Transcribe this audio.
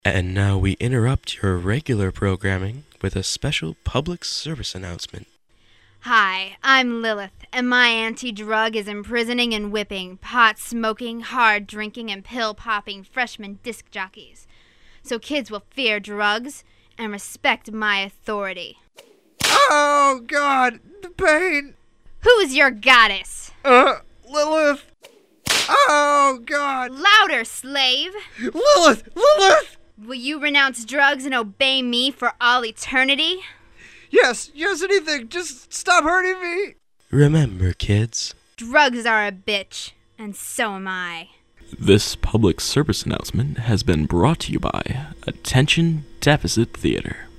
And now we interrupt your regular programming with a special public service announcement. Hi, I'm Lilith, and my anti-drug is imprisoning and whipping pot-smoking, hard-drinking, and pill-popping freshman disc jockeys. So kids will fear drugs and respect my authority. Oh, God, the pain. Who's your goddess? Lilith. Oh, God. Louder, slave! Lilith! Lilith! Will you renounce drugs and obey me for all eternity? Yes, anything. Just stop hurting me. Remember, kids. Drugs are a bitch, and so am I. This public service announcement has been brought to you by Attention Deficit Theater.